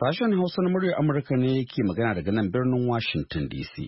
Sashen Hausa na muryar Amurka ne ke magana daga nan birnin Washington DC.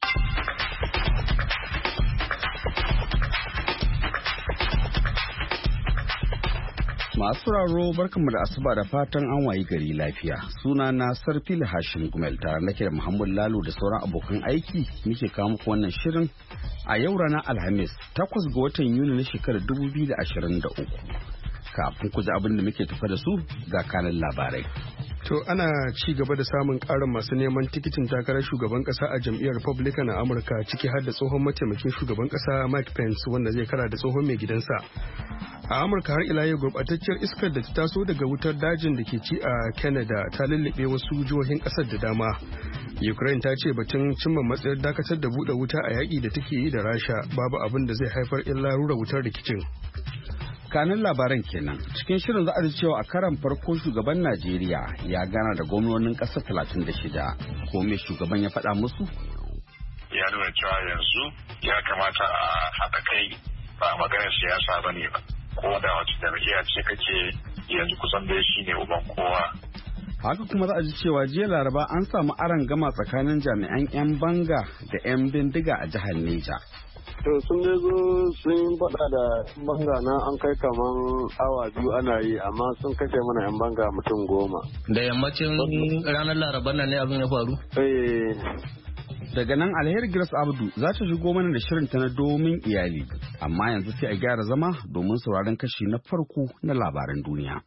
Masu raro barkanmu da asuba da fatan an wayi gari lafiya. Suna na Sarfil Hashim Gumel tare nake da Muhammad Lalo da sauran abokan aiki muke kawo muku wannan shirin a yau ranar Alhamis 8 ga watan Yuni na shekarar 2023. Kafin ku ji abin da muke tafa da su ga kanan labarai. To ana ci gaba da samun ƙarin masu neman tikitin takarar shugaban ƙasa a jam'iyyar Republican a Amurka ciki har da tsohon mataimakin shugaban ƙasa Mike Pence wanda zai kara da tsohon mai gidansa. A Amurka har ila yau gurɓatacciyar iskar da ta taso daga wutar dajin da ke ci a Canada ta lullube wasu jihohin ƙasar da dama. Ukraine ta ce batun cimma matsayar dakatar da buɗe wuta a yaƙi da take yi da Rasha babu abin da zai haifar illa rura wutar rikicin. Kanin labaran kenan cikin shirin za a ji cewa a karan farko shugaban Najeriya ya gana da gwamnonin ƙasar 36 ko me shugaban ya faɗa musu? Ya nuna cewa yanzu ya kamata a haɗa kai ba maganar siyasa ba ne ba ko da wata jam'iyya ce kake yanzu kusan dai shi ne uban kowa. Haka kuma za a ji cewa jiya Laraba an samu gama tsakanin jami'an 'yan banga da 'yan bindiga a jihar Neja. To sun dai zo sun faɗa da banga na an kai kaman awa biyu ana yi amma sun kashe mana 'yan banga mutum 10. Da yammacin ranar Laraba nan ne abin ya faru? Daga nan Alheri Grace Abdu za ta shigo mana da shirin ta na domin iyali amma yanzu sai a gyara zama domin sauraron kashi na farko na labaran duniya.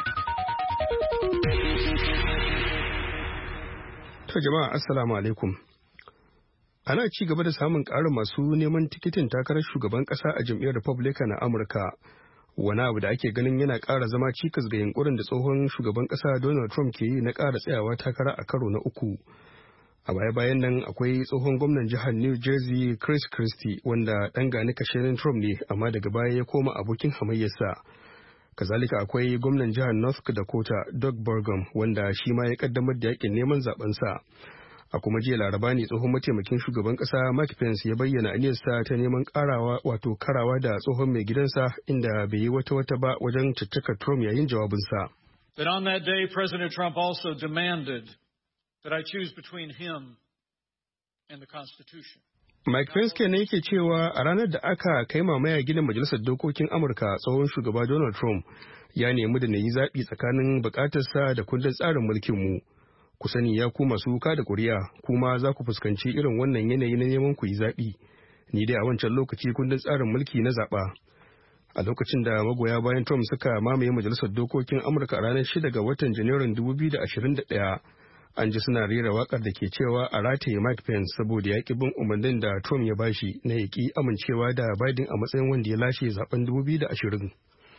To jama'a assalamu alaikum. Ana ci gaba da samun ƙarin masu neman tikitin takarar shugaban ƙasa a jam'iyyar Republican a Amurka. Wani abu da ake ganin yana ƙara zama cikas ga yunkurin da tsohon shugaban ƙasa Donald Trump ke yi na ƙara tsayawa takara a karo na uku. A baya-bayan nan akwai tsohon gwamnan jihar New Jersey Chris Christie wanda ɗan gani kashenin Trump ne amma daga baya ya koma abokin hamayyarsa. Kazalika akwai gwamnan jihar North Dakota Doug Burgum wanda shi ma ya kaddamar da yakin neman zabensa. A kuma jiya Laraba ne tsohon mataimakin shugaban kasa Mike Pence ya bayyana aniyarsa ta neman karawa da tsohon mai gidansa inda bai yi wata ba wajen caccakar Trump yayin jawabinsa. That on that day President Trump also demanded that I choose between him and the Constitution. Mike Pence kenan yake cewa a ranar da aka kai mamaya gidan majalisar dokokin Amurka tsohon shugaba Donald Trump ya nemi da na yi zaɓi tsakanin bukatarsa da kundin tsarin mulkinmu. Ku sani ya ku masu wuka da ƙuri'a kuma za ku fuskanci irin wannan yanayi na neman ku yi zaɓi. Ni dai a wancan lokaci kundin tsarin mulki na zaɓa. A lokacin da magoya bayan Trump suka mamaye majalisar dokokin Amurka a ranar 6 ga watan Janairun 2021 an ji suna rera waƙar da ke cewa a rataye Mike Pence saboda ya ƙi bin umarnin da Trump ya bashi na ya ƙi amincewa da Biden a matsayin wanda ya lashe zaben 2020.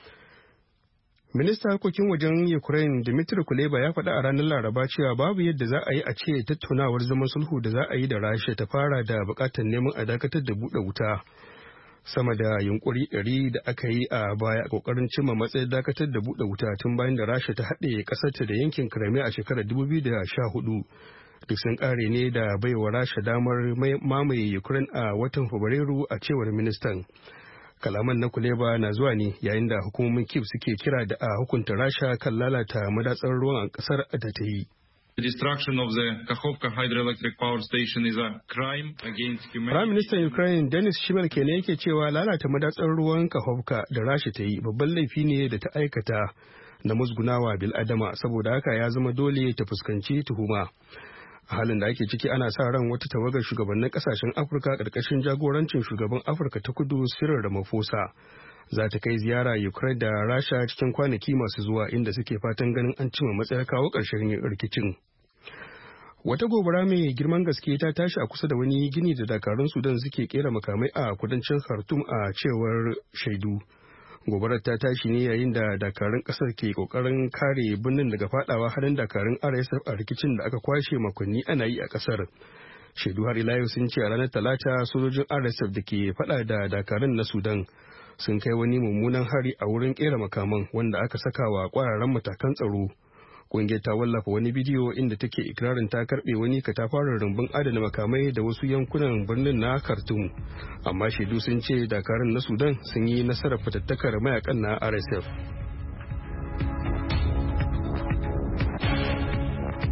Ministan harkokin wajen Ukraine Dmytro Kuleba ya faɗa a ranar Laraba cewa babu yadda za a yi a ce tattaunawar zaman sulhu da za a yi da Rasha ta fara da buƙatar neman a dakatar da buɗe wuta. Sama da yunkuri 100 da aka yi a baya ƙoƙarin cimma matsayin dakatar da buɗe wuta tun bayan da Rasha ta haɗe ƙasarta da yankin Crimea a shekarar 2014. Duk sun ƙare ne da baiwa Rasha damar mamaye Ukraine a watan Fabrairu a cewar ministan. Kalaman na Kuleba na zuwa ne yayin da hukumomin Kyiv suke kira da a hukunta Rasha kan lalata madatsar ruwan a kasar da ta yi. The destruction of the Kakhovka hydroelectric power station is a crime against humanity. Prime Minister Ukraine Denis Shmyhal kenan yake cewa lalata madatsar ruwan Kakhovka da Rasha ta yi babban laifi ne da ta aikata na musgunawa bil'adama saboda haka ya zama dole ta fuskanci tuhuma. A halin da ake ciki ana sa ran wata tawagar shugabannin kasashen Afirka ƙarƙashin jagorancin shugaban Afirka ta Kudu Cyril Ramaphosa za ta kai ziyara Ukraine da Rasha cikin kwanaki masu zuwa inda suke fatan ganin an cimma matsayar kawo ƙarshen rikicin. Wata gobara mai girman gaske ta tashi a kusa da wani gini da dakarun Sudan suke kera makamai a kudancin Khartoum a cewar shaidu. Gobarar ta tashi ne yayin da dakarun kasar ke kokarin kare birnin daga fadawa harin dakarun RSF a rikicin da aka kwashe makonni ana yi a kasar. Shaidu har ila yau sun ce a ranar Talata sojojin RSF da ke fada da dakarun na Sudan sun kai wani mummunan hari a wurin kera makaman wanda aka saka wa kwararan matakan tsaro. Ƙungiyar ta wallafa wani bidiyo inda take ikirarin ta karɓe wani katafaren rumbun adana makamai da wasu yankunan birnin na Khartoum. Amma shaidu sun ce dakarun na Sudan sun yi nasarar fatattakar mayakan na RSF.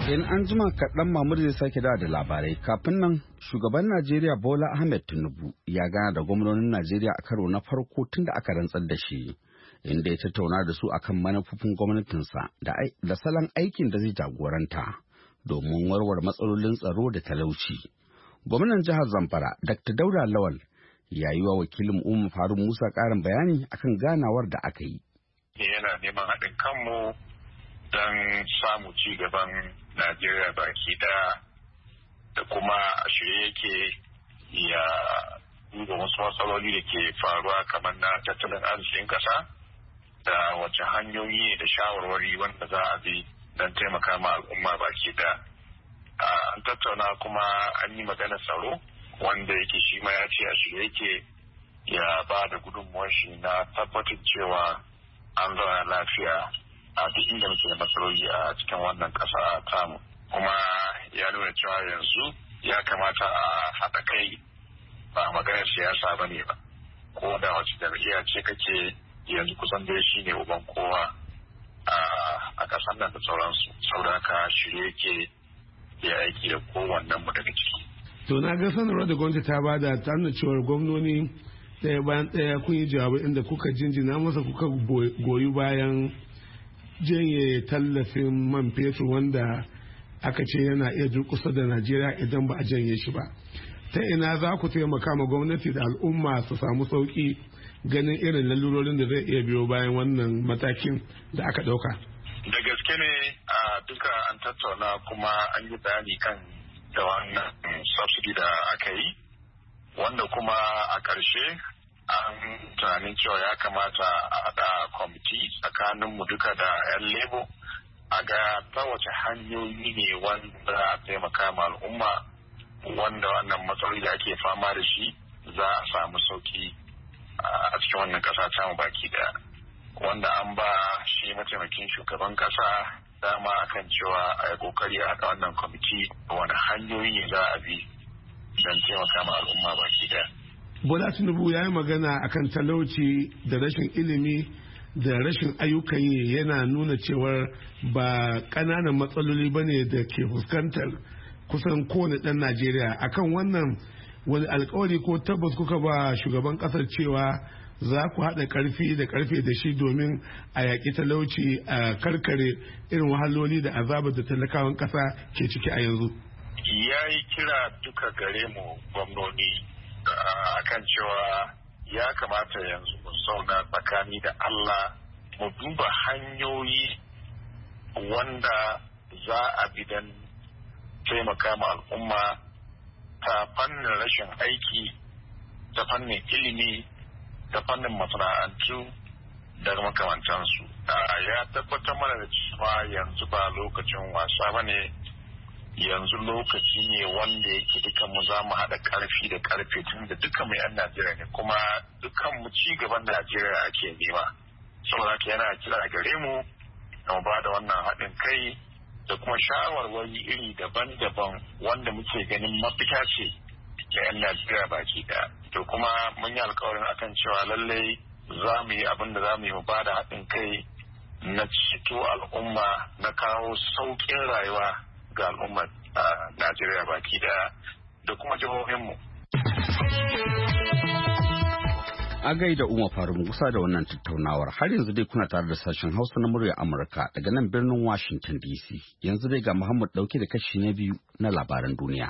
In an jima kaɗan Mahmud zai sake da labarai. Kafin nan, shugaban Najeriya Bola Ahmed Tinubu ya gana da gwamnonin Najeriya a karo na farko tun da aka rantsar da shi, inda ya tattauna da su akan manufofin gwamnatinsa da salon aikin da zai jagoranta domin warware matsalolin tsaro da talauci. Gwamnan jihar Zamfara, Dr. Dauda Lawal, ya yi wa wakilin Umar Faruk Musa ƙarin bayani akan ganawar da aka yi. Yana neman haɗin kanmu don samu ci gaban Najeriya baki da kuma a shirye yake ya duba wasu matsaloli da ke faruwa kamar na tattalin arzikin ƙasa da wace hanyoyi da shawarwari wanda za a bi don taimaka ma al'umma baki an tattauna kuma an yi maganar tsaro wanda yake shi ma ya ce a shirye yake ya ba da gudunmuwar shi na tabbatar cewa an zauna lafiya a duk inda muke da matsaloli a cikin wannan ƙasa tamu, kuma ya nuna cewa yanzu ya kamata a haɗa kai ba maganar siyasa ba ne ba, ko da wace jam'iyya ce kake yanzu kusan dai shi ne uban kowa a ƙasar nan da sauransu, saboda haka shirye yake ya aiki da kowannen mu daga ciki. To na ga sanarwar da gwamnati ta bada ta nuna cewar gwamnoni ɗaya bayan ɗaya kun yi jawabai inda kuka jinjina masa kuka goyi bayan janye tallafin man fetur wanda aka ce yana iya durkusa da Najeriya idan ba a janye shi ba. Ta ina za ku taimaka ma gwamnati da al'umma su samu sauki ganin irin lalurorin da zai iya biyo bayan wannan matakin da aka ɗauka? Da gaske ne a duka an tattauna kuma an yi bayani kan da wannan subsidy da aka yi, wanda kuma a ƙarshe an tunanin cewa ya kamata a haɗa kwamiti tsakaninmu duka da 'yan lebo a ga ta wace hanyoyi ne wanda a taimaka ma al'umma wanda wannan matsaloli da ake fama da shi za a samu sauki a cikin wannan ƙasa ta mu baki daya, wanda an ba shi mataimakin shugaban ƙasa dama akan cewa a yi kokari a haɗa wannan kwamiti wani hanyoyi ne za a bi don taimaka ma al'umma baki daya. Bola Tinubu ya yi magana akan talauci da rashin ilimi da rashin ayyukan yi, yana nuna cewar ba ƙananan matsaloli ba ne da ke fuskantar kusan kowane ɗan Najeriya. Akan wannan wani alkawari ko tabbas kuka ba shugaban ƙasar cewa za ku haɗa ƙarfi da shi domin a yaƙi talauci a karkare irin wahaloli da azabar da talakawan ƙasa ke ciki a yanzu? Ya yi kira duka gare mu gwamnoni akan cewa ya kamata yanzu mu zauna tsakani da Allah mu duba hanyoyi wanda za a bi don taimaka ma al'umma ta fannin rashin aiki, ta fannin ilimi, ta fannin masana'antu da makamantansu. Ya tabbatar mana da cewa yanzu ba lokacin wasa ba ne, yanzu lokaci ne wanda yake dukan mu za mu haɗa ƙarfi da ƙarfe tun da dukan mu 'yan Najeriya ne, kuma dukan mu ci gaban Najeriya ake nema. Saboda haka yana kira gare mu da mu ba da wannan haɗin kai da kuma shawarwari iri daban-daban wanda muke ganin mafita ce ga 'yan Najeriya baki ɗaya. To kuma mun yi alkawarin akan cewa lallai za mu yi abin da za mu yi mu ba da haɗin kai na ceto al'umma, na kawo sauƙin rayuwa ga al'ummar Najeriya baki da kuma jihohinmu. A gaida Umar Faruk Musa da wannan tattaunawar. Har yanzu dai kuna tare da sashen Hausa na muryar Amurka daga nan birnin Washington DC. Yanzu dai ga Muhammad dauke da kashi na biyu na labaran duniya.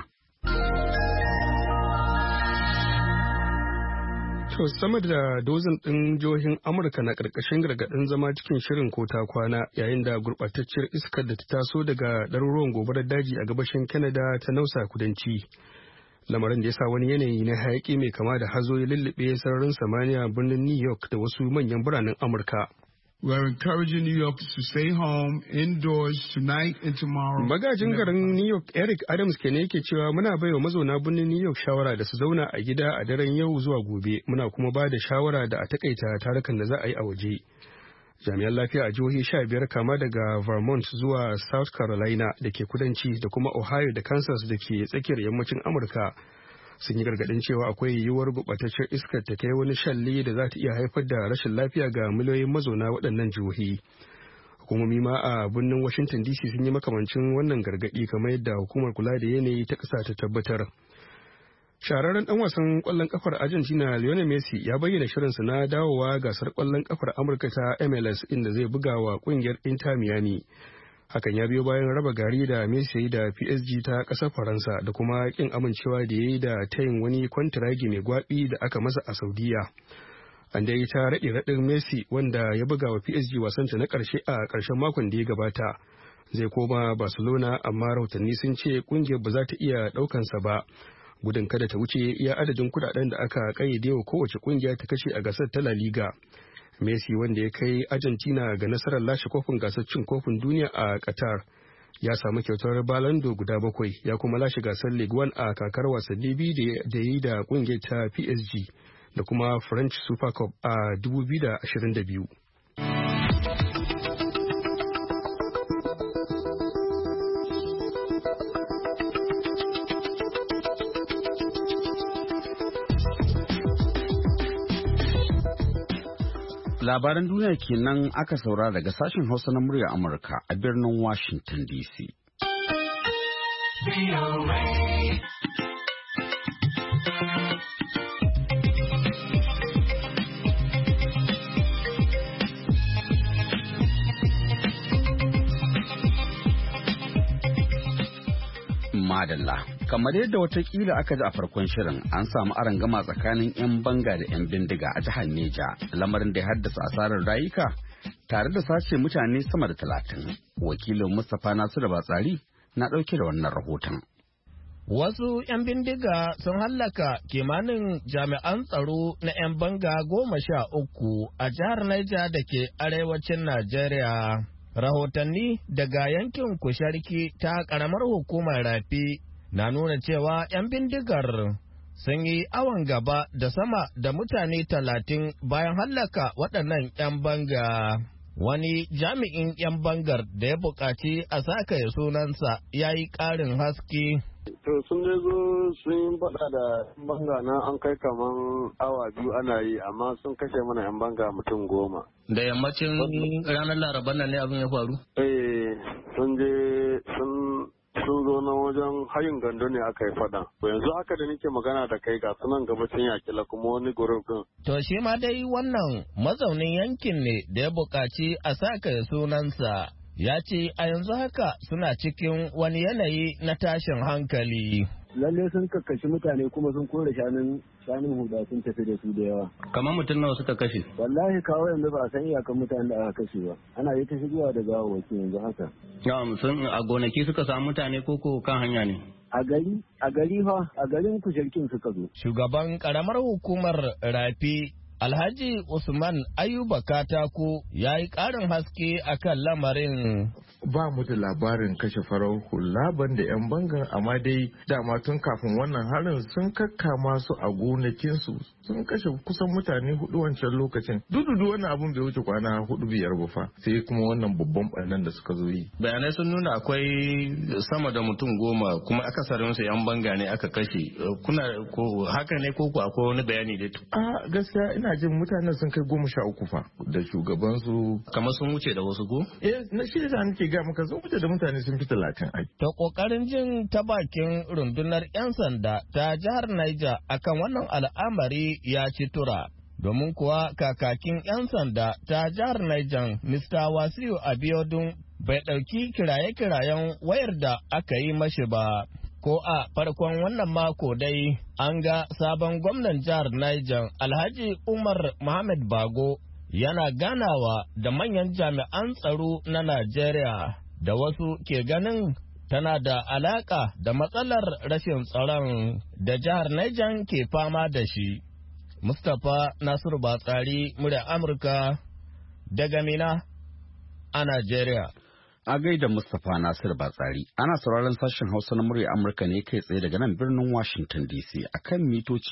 To sama da dozin ɗin jihohin Amurka na ƙarƙashin gargaɗin zama cikin shirin ko ta kwana yayin da gurɓatacciyar iskar da ta taso daga ɗaruruwan gobarar daji a gabashin Canada ta nausa kudanci. Lamarin da ya sa wani yanayi na hayaƙi mai kama da hazo ya lullube sararin samaniya birnin New York da wasu manyan biranen Amurka. We are encouraging New York to stay home indoors tonight and tomorrow. Magajin garin New York Eric Adams kenan yake cewa muna baiwa mazauna birnin New York shawara da su zauna a gida a daren yau zuwa gobe. Muna kuma ba da shawara da a takaita tarukan da za a yi a waje. Jami'an lafiya a jihohi 15 kama daga Vermont zuwa South Carolina da ke kudanci da kuma Ohio da Kansas da ke tsakiyar yammacin Amurka sun yi gargadin cewa akwai yiwuwar gurɓataccen iskar ta kai wani shalli da za ta iya haifar da rashin lafiya ga miliyoyin mazauna waɗannan jihohi. Hukumomi ma a birnin Washington DC sun yi makamancin wannan gargaɗi kamar yadda hukumar kula da yanayi ta ƙasa ta tabbatar. Shahararren ɗan wasan ƙwallon ƙafar Argentina Lionel Messi ya bayyana shirinsa na dawowa gasar ƙwallon ƙafar Amurka ta MLS inda zai buga wa ƙungiyar Inter Miami. Hakan ya biyo bayan raba gari da Messi da PSG ta ƙasar Faransa da kuma ƙin amincewa da ya yi da tayin wani kwantiragi mai gwaɓi da aka masa a Saudiya. An dai ta raɗe raɗin Messi wanda ya buga wa PSG wasanta na ƙarshe a ƙarshen makon da ya gabata. Zai koma Barcelona amma rahotanni sun ce ƙungiyar ba za ta iya ɗaukansa ba. Gudun kada ta wuce iya adadin kudaden da aka kayyade wa kowace kungiya ta kashe a gasar ta La Liga. Messi wanda ya kai Argentina ga nasarar lashe kofin gasar cin kofin duniya a Qatar ya samu kyautar Ballon d'Or guda 7 ya kuma lashe gasar Ligue 1 a kakar wasanni biyu da yi da kungiyar ta PSG da kuma French Super Cup a 2022. Labaran duniya kenan aka saurara daga sashen Hausa na murya Amurka a birnin Washington DC. Madalla. Kamar yadda watakila aka ji a farkon shirin an samu arangama tsakanin 'yan banga da 'yan bindiga a jihar Neja, lamarin da ya haddasa asarar rayuka tare da sace mutane sama da 30. Wakilin Mustapha Nasiru Batsari na ɗauke da wannan rahoton. Wasu 'yan bindiga sun hallaka kimanin jami'an tsaro na 'yan banga 13 a jihar Neja da ke arewacin Najeriya. Rahotanni daga yankin Kusharki ta ƙaramar hukumar Rafi na nuna cewa 'yan bindigar sun yi awon gaba da sama da mutane 30 bayan hallaka waɗannan 'yan banga. Wani jami'in 'yan bangar da ya buƙaci a sakaye sunansa ya yi ƙarin haske. To sun dai zo sun yi faɗa da 'yan banga na an kai kaman awa 2 ana yi amma sun kashe mana 'yan banga mutum 10. Da yammacin ranar Laraban nan ne abin ya faru? Sun je sun zo na wajen hayin gando ne aka yi faɗa. Yanzu haka da nake magana da kai ga sunan gabacin yakila kuma wani gurup din. To shi ma dai wannan mazaunin yankin ne da ya buƙaci a saka sunansa. Ya ce a yanzu haka suna cikin wani yanayi na tashin hankali. Lalle sun kakkashi mutane kuma sun kore shanun huda sun tafi da su da yawa. Kamar mutum nawa suka kashe? Wallahi kawo yanzu ba a san iyakan mutanen da aka kashe ba. Ana yi ta shigowa da gawawaki yanzu haka. Sun a gonaki suka samu mutane koko kan hanya ne? A gari fa a garin Kusharkin suka zo. Shugaban karamar hukumar Rafi Alhaji Usman Ayuba Katako ya yi ƙarin haske akan lamarin. Ba mu da labarin kashe farar hula da 'yan bangan, amma dai dama tun kafin wannan harin sun kakkama su a gonakinsu sun kashe kusan mutane 4 wancan lokacin. Dudu wannan abun bai wuce kwana 4-5 ba fa, sai kuma wannan babban ɓarnan da suka zo yi. Bayanai sun nuna akwai sama da mutum 10 kuma akasarin su 'yan banga ne aka kashe. Kuna ko haka ne ko akwai wani bayani da gaskiya ina jin mutanen sun kai 13 fa da shugabansu. Kamar sun wuce da wasu ko? Na shi da nake ga maka sun wuce da mutane sun fi 30 ai. Ta kokarin jin ta bakin rundunar 'yan sanda ta jihar Niger akan wannan al'amari ya ci tura. Domin kuwa kakakin 'yan sanda ta jihar Niger Mr. Wasiu Abiodun bai ɗauki kiraye-kirayen wayar da aka yi mashi ba. Ko a farkon wannan mako dai an ga sabon gwamnan jihar Niger Alhaji Umar Muhammad Bago yana ganawa da manyan jami'an tsaro na Najeriya da wasu ke ganin tana da alaka da matsalar rashin tsaron da jihar Niger ke fama da shi. Mustapha Nasiru Batsari, murya Amurka daga Mina a Najeriya. A gaida Mustapha Nasir Batsari, ana sauraron sashen Hausa na murya Amurka ne kai tsaye daga nan birnin Washington DC akan mitoci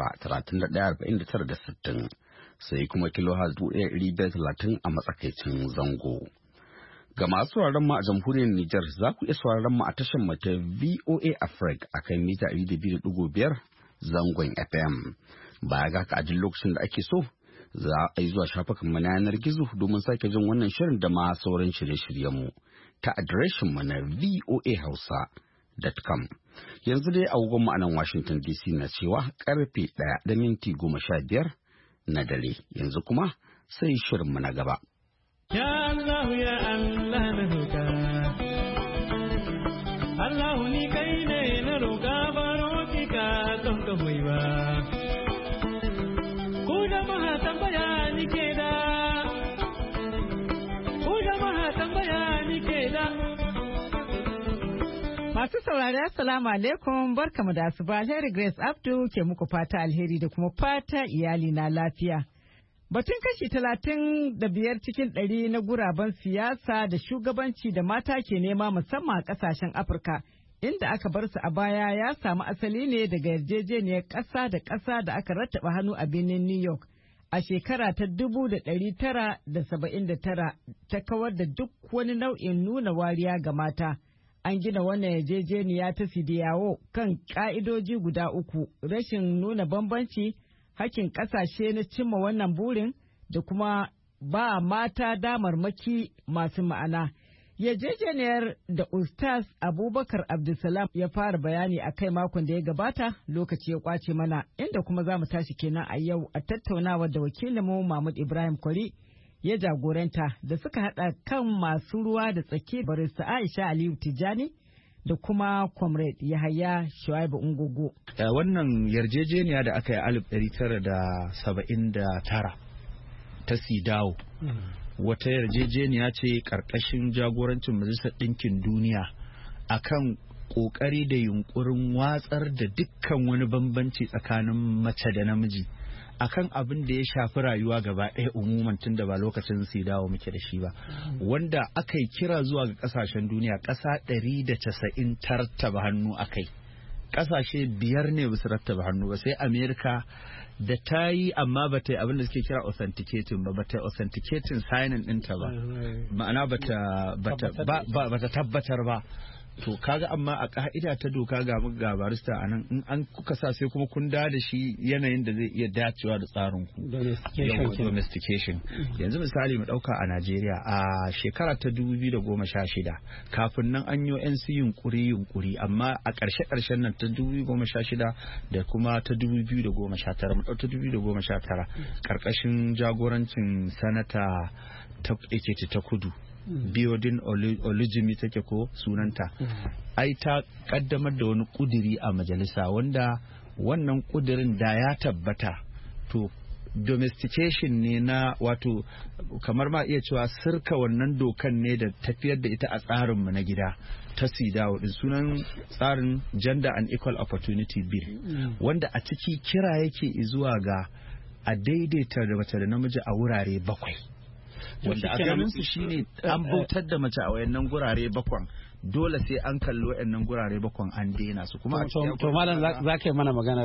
19-31-49-60 sai kuma kilohertz 1530 a matsakaicin zango. Ga masu sauraron mu a jamhuriyar Nijar za ku iya sauraron mu a tashar mu ta VOA Africa akan mita 200.5 zangon FM. Baya ga ka a duk lokacin da ake so Za a yi zuwa shafukan na yanar gizo domin sake jin wannan shirin da ma sauran shirye-shiryenmu ta adireshin mu na voahausa.com. Yanzu dai agogon mu a nan Washington DC na cewa karfe 1:15 na dare. Yanzu kuma sai shirin mu na gaba. Ya Allah ya Allah na roƙa. Allah ni kai ne na roƙa baro ki ka don ka hoyi ba. Ku jama'a tambaya ni ke da. Ku jama'a tambaya ni ke da. Masu saurari assalamu alaikum barkamu da asuba alheri Grace Abdu ke muku fata alheri da kuma fata iyali na lafiya. Batun kashi 35 cikin 100 na guraben siyasa da shugabanci da mata ke nema musamman a kasashen Afirka inda aka bar su a baya ya samu asali ne daga yarjejeniyar ƙasa da ƙasa da aka rattaba hannu a birnin New York a shekara ta 1979 ta kawar da duk wani nau'in nuna wariya ga mata. An gina wannan yarjejeniya ta Sidiyawo kan ƙa'idoji guda uku, rashin nuna bambanci, hakkin ƙasashe na cimma wannan burin da kuma ba mata damarmaki masu ma'ana. Yarjejeniyar da Ustaz Abubakar Abdulsalam ya fara bayani a kai makon da ya gabata lokaci ya kwace mana inda kuma za mu tashi kenan a yau a tattaunawa da wakilinmu Mahmud Ibrahim Kwari ya jagoranta da suka haɗa kan masu ruwa da tsaki barista Aisha Aliyu Tijjani da kuma Comrade Yahaya Shuaibu Ungogo. Wannan yarjejeniya da aka yi 1979 ta Sidawo wata yarjejeniya ce ƙarƙashin jagorancin Majalisar Ɗinkin Duniya akan ƙoƙari da yunƙurin watsar da dukkan wani bambanci tsakanin mace da namiji akan abin da ya shafi rayuwa gaba ɗaya umuman tun da ba lokacin Sidawo muke da shi ba, wanda aka yi kira zuwa ga ƙasashen duniya ƙasa 190 ta rattaba hannu a kai. Ƙasashe 5 ne basu rattaba hannu ba, sai Amerika da ta yi amma ba ta yi abin da suke kira authenticating ba ta authenticating signing ɗinta ba, ma'ana ba ta tabbatar ba. To kaga amma a ka'ida ta doka ga barista a nan in an kuka sa sai kuma kun da shi yanayin da zai iya dacewa da tsarin ku domestication. Yanzu misali mu dauka a Najeriya a shekara ta 2016 kafin nan an yi NC yunkuri amma a ƙarshen nan ta 2016 da kuma ta 2019 mu dauka 2019 karkashin jagorancin sanata ta Ekiti ta Kudu Biodun Olujimi take ko sunanta, ai ta kaddamar da wani kudiri a majalisa wanda wannan kudirin da ya tabbata to domestication ne na wato kamar ma iya cewa sirka wannan dokan ne da tafiyar da ita a tsarinmu na gida ta Sidawo din, sunan tsarin Gender and Equal Opportunity Bill, wanda a ciki kira yake zuwa ga a daidaita da mace da namiji a wurare 7. Wanda a ganin su shine an bautar da mace a wayannan gurare 7, dole sai an kalli wayannan gurare 7 an daina su kuma to malam za ka yi mana maganar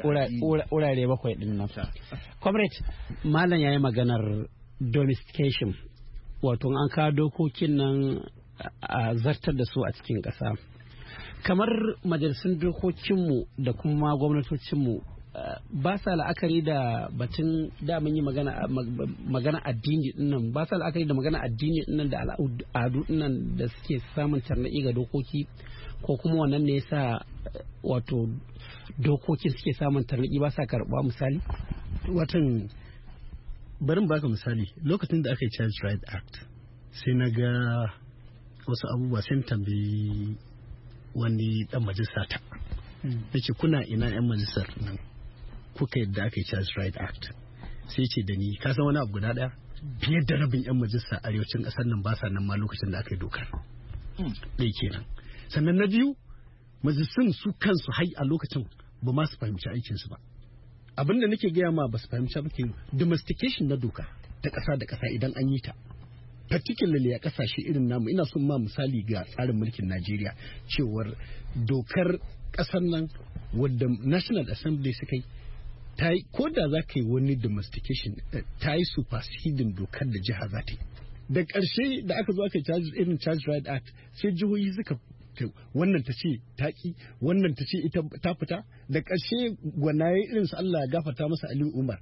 wurare 7 din nan. Comrade, malam yayi maganar domestication, wato an kawo dokokin nan a zartar da su a cikin ƙasa. Kamar majalisun dokokinmu da kuma gwamnatocinmu ba sa la'akari da batun da mun yi magana addini dinnan, ba sa la'akari da magana addini dinnan da al'adu dinnan da suke samun tarnaƙi ga dokoki, ko kuma wannan ne yasa wato dokokin suke samun tarnaƙi ba sa karɓa. Misali watan barin baka misali, lokacin da aka yi Child Rights Act sai na ga wasu abubuwa, sai tambayi wani dan majalisa ta yace kuna ina yan majalisar nan kuka yadda aka yi Child Rights Act? Sai ce da ni, ka san wani abu guda daya, fiye da rabin yan majalisa arewacin kasar nan ba sa nan ma lokacin da aka yi dokar. Ɗaya kenan. Sannan na biyu, majalisun su kansu hai a lokacin ba ma su fahimci aikinsu ba. Abin da nake gaya ma ba su fahimci ba ke domestication na doka ta ƙasa da ƙasa idan an yi ta, particularly a ƙasashe irin namu. Ina son ma misali ga tsarin mulkin Najeriya cewar dokar ƙasar nan wadda National Assembly suka yi ta yi, ko da za ka yi wani domestication ta yi superseding dokar da jiha za ta yi. Da ƙarshe da aka zo aka yi irin Child Rights Act, sai jihohi suka wannan ta ce taƙi, wannan ta ce ita ta fita. Da ƙarshe gwanaye irin su Allah ya gafarta masa Aliyu Umar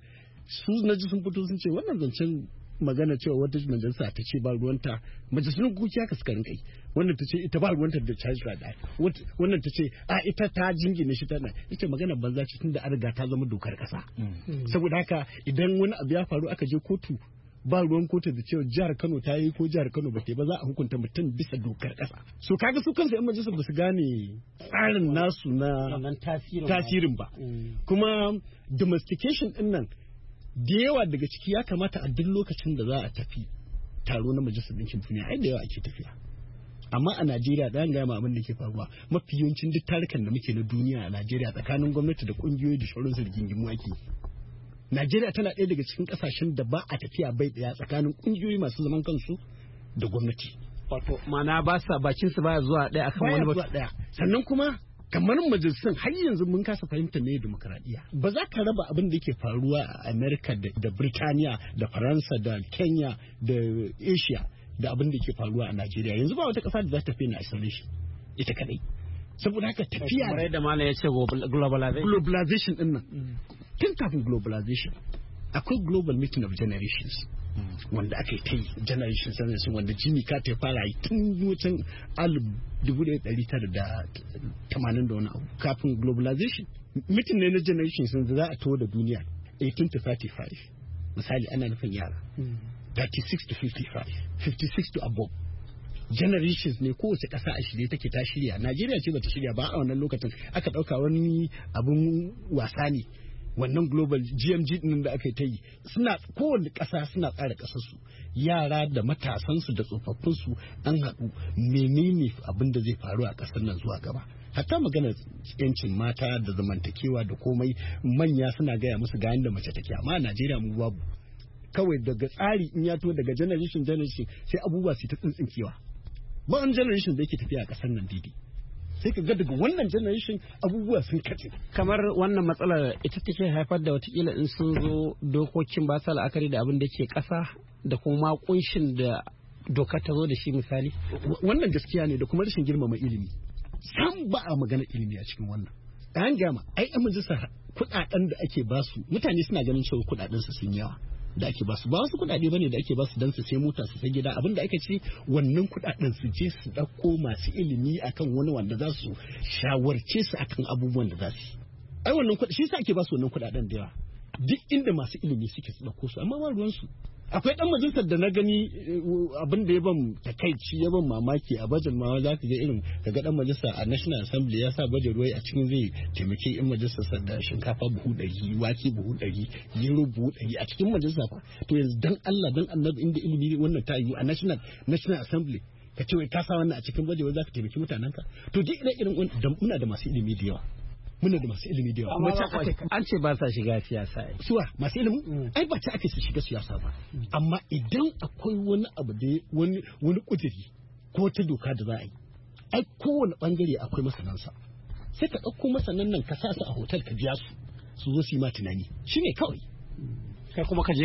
su na ji sun fito sun ce wannan zancen magana cewa wata majalisa ta ce ba ruwanta majalisun kuki haka suka rinka yi wannan ta ce ita ba ruwanta da charge rate wannan ta ce a ita ta jingine shi tana ita magana banza ce tunda an riga ta zama dokar kasa saboda haka idan wani abu ya faru aka je kotu ba ruwan kotu da cewa jihar Kano ta yi ko jihar Kano ba ta yi ba za a hukunta mutum bisa dokar kasa so kaga su kansu yan majalisar ba su gane tsarin nasu na tasirin ba kuma domestication din nan da yawa daga ciki ya kamata a duk lokacin da za a tafi taro na majalisar ɗinkin duniya ai da yawa ake tafiya amma a Najeriya da an gama abin da ke faruwa mafi yawancin duk tarukan da muke na duniya a Najeriya tsakanin gwamnati da kungiyoyi da sauransu da gingimu ake Najeriya tana ɗaya daga cikin ƙasashen da ba a tafiya bai ɗaya tsakanin kungiyoyi masu zaman kansu da gwamnati wato mana ba sa bakin su baya zuwa ɗaya akan wani batu sannan kuma kamar majalisun har yanzu mun kasa fahimta me demokradiyya ba za ka raba abin da yake faruwa a America da Birtaniya da Faransa da Kenya da Asia da abin da yake faruwa a Najeriya yanzu ba wata kasa da za ta fi na isolation ita kadai saboda haka tafiya kamar da malam ya ce globalization din nan tun kafin globalization akwai global meeting of generations wanda aka yi ta yi generation generation wanda Jimmy Carter fara yi tun wucin 1980 da wani abu kafin globalization mitin ne na generation sun za a tawo da duniya 18 to 35 misali ana nufin yara 36 to 55 56 to above generations ne kowace ƙasa a shirye take ta shirya Najeriya ce bata shirya ba a wannan lokacin aka ɗauka wani abin wasa ne wannan global GMG din da aka yi ta yi suna kowane ƙasa suna tsara ƙasarsu yara da matasansu da tsofaffinsu an haɗu menene abin da zai faru a ƙasar nan zuwa gaba hatta maganar yancin mata da zamantakewa da komai manya suna gaya musu ga yanda mace take amma a Najeriya mu babu kawai daga tsari in ya to daga generation sai abubuwa su ta tsintsinkewa ba wani generation da yake tafiya a ƙasar nan daidai sai ka ga daga wannan generation abubuwa sun kace kamar wannan matsalar ita take haifar da watakila in sun zo dokokin ba sa la'akari da abin da ke ƙasa da kuma kunshin da doka ta zo da shi misali wannan gaskiya ne da kuma rashin girmama ilimi sam ba a magana ilimi a cikin wannan an gama ai an majalisa kuɗaɗen da ake basu mutane suna ganin cewa kuɗaɗen su sun yawa da ake basu ba wasu kuɗaɗe bane da ake basu dan su sai mota su sai gida abinda ake ce wannan kuɗaɗen su je su ɗauko masu ilimi akan wani wanda za su shawarce su akan abubuwan da za su ai wannan kuɗi shi yasa ake basu wannan kuɗaɗen da yawa duk inda masu ilimi suke su ɗauko su amma ba ruwan su akwai dan majalisar da na gani abin da ya ban takaici ya ban mamaki a bajet ma za ka ga irin kaga dan majalisa a National Assembly ya sa bajet ruwai a cikin zai taimake in majalisar da shinkafa buhu 100 wake buhu 100 gero buhu 100 a cikin majalisa fa to yanzu dan Allah dan Annabi inda ilimi wannan ta yi a National Assembly ka ce wai ka sa wannan a cikin bajet za ka taimaki mutanenka to duk irin muna da masu ilimi da yawa muna da masu ilimi da yawa amma an ce ba sa shiga siyasa suwa masu ilimi ai ba ta ake su shiga siyasa ba amma idan akwai wani abu da wani kudiri ko ta doka da za a yi ai kowane bangare akwai masanansa sai ka ɗauko masanan nan ka sa su a hotel ka biya su zo su yi ma tunani shine kawai kai kuma ka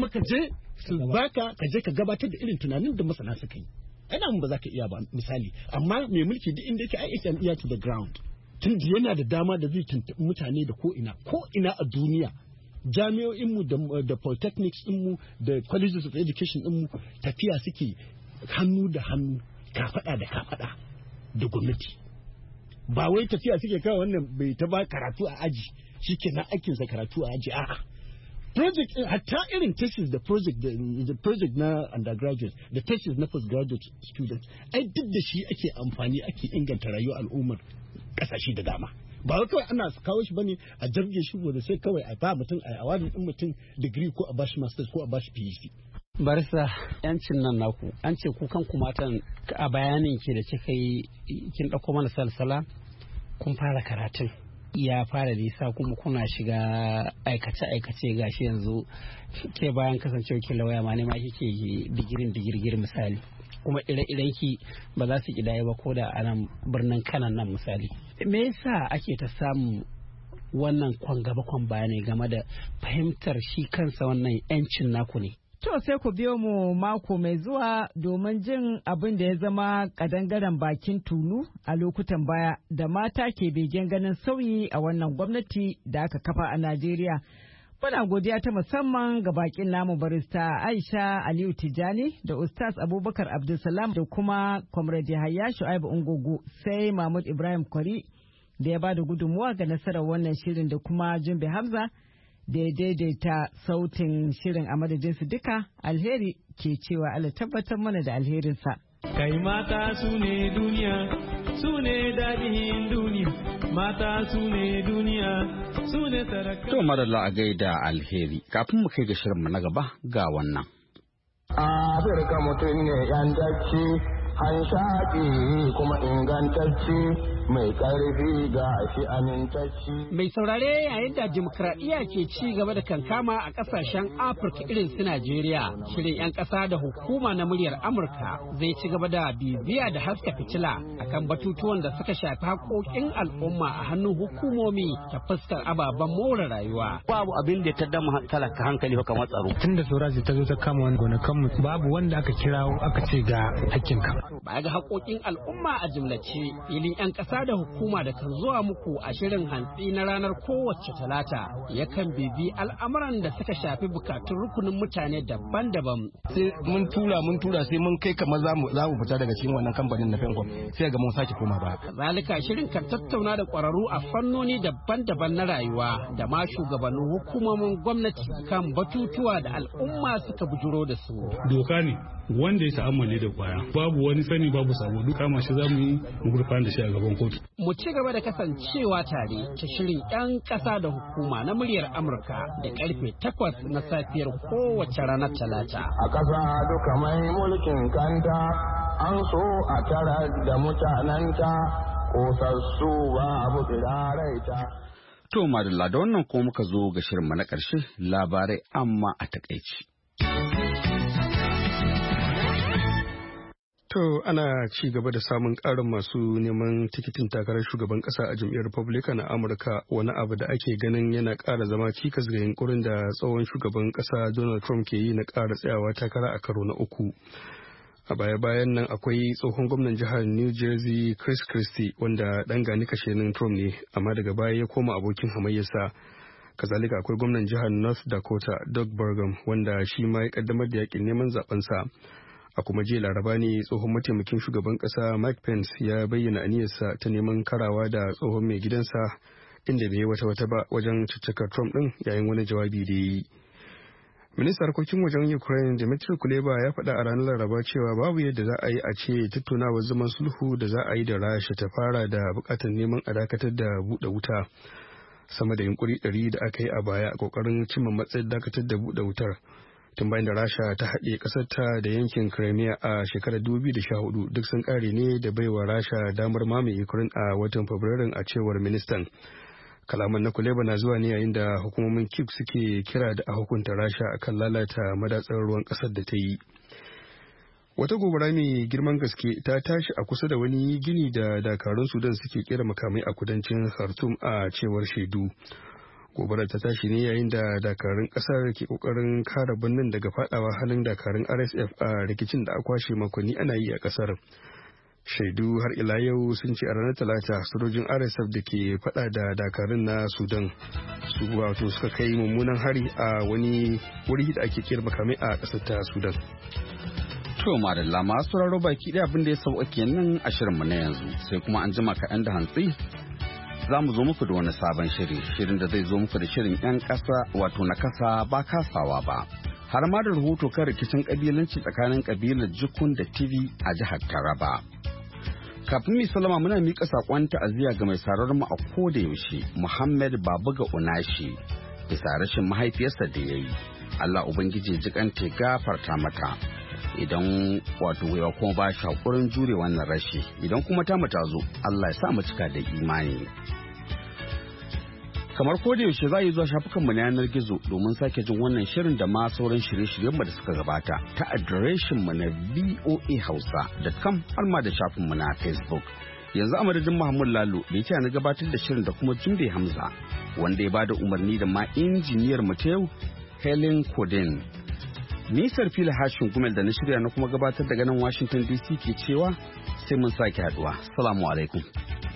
je su baka ka je ka gabatar da irin tunanin da masana suka yi ana mun ba za ka iya ba misali amma mai mulki duk inda yake ai it's an ear to the ground tun da yana da dama da zai tuntuɓi mutane da ko'ina a duniya jami'o'inmu da polytechnics ɗinmu da colleges of education ɗinmu tafiya suke hannu da hannu kafaɗa da kafaɗa da gwamnati ba wai tafiya suke kawai wannan bai ta ba karatu a aji shi ke na aikinsa karatu a aji a'a project hatta irin thesis da project na undergraduate da thesis na postgraduate students ai duk da shi ake amfani ake inganta rayuwar al'ummar kasashe da dama ba wai kawai ana kawo shi bane a jirge shi da sai kawai a ba mutum a awardin din mutum degree ko a bashi masters ko a bashi PhD barista yancin nan naku an ce ku kanku matan a bayanin ke da kika yi kin dauko mana salsala kun fara karatun ya fara nisa kuma kuna shiga aikace gashi yanzu ke bayan kasancewa ki lawaya ma ne ma kike digirgir misali kuma ire-iren ki ba za su kidaye ba ko da a nan birnin kanan nan misali me yasa ake ta samu wannan kwan gaba kwan baya ne game da fahimtar shi kansa wannan yancin naku ne to sai ku biyo mu mako mai zuwa domin jin abin da ya zama kadangaren bakin tulu a lokutan baya da mata ke begen ganin sauyi a wannan gwamnati da aka kafa a Najeriya. Muna godiya ta musamman ga bakin namu barista Aisha Aliyu Tijani da Ustaz Abubakar Abdulsalam da kuma Comrade Hayya Shu'aibu Ungogo sai Mahmud Ibrahim Kwari da ya bada gudunmuwa ga nasarar wannan shirin da kuma Jumbe Hamza da ya daidaita sautin shirin a madadin su duka. Alheri ke cewa Allah tabbatar mana da alherinsa. Kai mata su ne duniya, su ne daɗin duniya, mata su ne duniya, su ne saraka. To madalla a gaida alheri, kafin mu kai ga shirinmu na gaba ga wannan. Afirka mutum ne yantacce, hanshaƙi kuma ingantacce. Mai ƙarfi ga shi amintacci. Mai saurare yayin da dimokuraɗiyya ke ci gaba da kankama a ƙasashen Afirka irin su Najeriya, shirin 'yan ƙasa da hukuma na muryar Amurka zai ci gaba da bibiya da haska fitila akan batutuwan da suka shafi haƙoƙin al'umma a hannun hukumomi ta fuskar ababen more rayuwa. Babu abin da ta dama talaka hankali ba kamar tsaro. Tun da Soraji ta zo ta kama wani gonakanmu babu wanda aka kirawo aka ce ga hakkinka. Baya ga haƙoƙin al'umma a jimlace, filin 'yan ƙasa da hukuma da kan zuwa muku a shirin hantsi na ranar kowace talata yakan bibi al'amuran da suka shafi bukatun rukunin mutane daban-daban. Sai mun tura sai mun kai kamar za mu fita daga cikin wannan kamfanin na Fenkom sai ga mun sake koma ba. Kazalika shirin kan tattauna da ƙwararru a fannoni daban-daban na rayuwa da ma shugabannin hukumomin gwamnati kan batutuwa da al'umma suka bujuro da su. Doka ne wanda ya ta'ammali da kwaya babu wani sani babu sabo duka mashi za mu yi mu gurfanar da shi a gaban kotu. Mu ci gaba da kasancewa tare ta shirin 'yan ƙasa da hukuma na muryar Amurka da karfe 8 na safiyar kowace ranar Talata. A ƙasa duka mai mulkin kanta an so a tara da mutanenta kosassu ba abu tsiraraita. To madalla da wannan ko muka zo ga shirinmu na ƙarshe labarai amma a takaici. To ana ci gaba da samun ƙarin masu neman tikitin takarar shugaban ƙasa a jam'iyyar Republican a Amurka, wani abu da ake ganin yana ƙara zama cikas ga yunkurin da tsohon shugaban ƙasa Donald Trump ke yi na ƙara tsayawa takara a karo na uku. A baya-bayan nan akwai tsohon gwamnan jihar New Jersey Chris Christie wanda ɗan gani kashenin Trump ne, amma daga baya ya koma abokin hamayyarsa. Kazalika akwai gwamnan jihar North Dakota Doug Burgum wanda shi ma ya kaddamar da yakin neman zabensa. A kuma jiya laraba ne tsohon mataimakin shugaban kasa Mike Pence ya bayyana aniyarsa ta neman karawa da tsohon mai gidansa inda bai yi wata ba wajen caccakar Trump din yayin wani jawabi da yi. Ministan harkokin wajen Ukraine Dmitry Kuleba ya faɗa a ranar laraba cewa babu yadda za a yi a ce tattaunawar zaman sulhu da za a yi da Rasha ta fara da buƙatar neman a dakatar da buɗe wuta. Sama da yunkuri 100 da aka yi a baya a ƙoƙarin cimma matsayin dakatar da buɗe wutar. Tun bayan da Rasha ta haɗe ƙasarta da yankin Crimea a shekarar 2014 duk sun ƙare ne da baiwa Rasha damar mamaye Ukraine a watan Fabrairun a cewar ministan. Kalaman na Kuleba na zuwa ne yayin da hukumomin Kyiv suke kira da a hukunta Rasha akan lalata madatsar ruwan ƙasar da ta yi. Wata gobara mai girman gaske ta tashi a kusa da wani gini da dakarun Sudan suke kera makamai a kudancin Khartoum a cewar shaidu. Gobarar ta tashi ne yayin da dakarun kasar ke kokarin kare birnin daga fadawa hannun dakarun RSF a rikicin da aka kwashe makonni ana yi a kasar. Shaidu har ila yau sun ce a ranar Talata sojojin RSF da ke fada da dakarun na Sudan su wato suka kai mummunan hari a wani wuri da ake kera makamai a kasar ta Sudan. To madalla masu sauraro baki ɗaya abin da ya sauka kenan a shirinmu na yanzu sai kuma an jima kaɗan da hantsi za mu zo muku da wani sabon shirin da zai zo muku da shirin 'yan ƙasa wato na kasa ba kasawa ba har ma da rahoto kan rikicin ƙabilanci tsakanin ƙabilar Jukun da TV a jihar Taraba. Kafin mu salama muna miƙa saƙon ta'aziyya ga mai sauraron mu a koda yaushe Muhammad Babuga Unashi bisa rashin mahaifiyarsa da yayi. Allah ubangiji jikanta gafarta mata. Idan wato ya kuma ba shi hakurin jure wannan rashi idan kuma ta mata zo Allah ya sa mu cika da imani. Kamar ko da yaushe za yi zuwa shafukan mu na yanar gizo domin sake jin wannan shirin da ma sauran shirye-shiryen mu da suka gabata ta adireshin mu na voahausa.com har ma da shafin mu na Facebook. Yanzu a madadin Muhammad Lalo da ya na gabatar da shirin da kuma Jumbe Hamza wanda ya bada umarni da ma injiniyar mu ta yau Helen Coden. Nisar fili hashin gumel da na shirya na kuma gabatar daga nan Washington DC ke cewa sai mun sake haduwa. Salamu alaikum.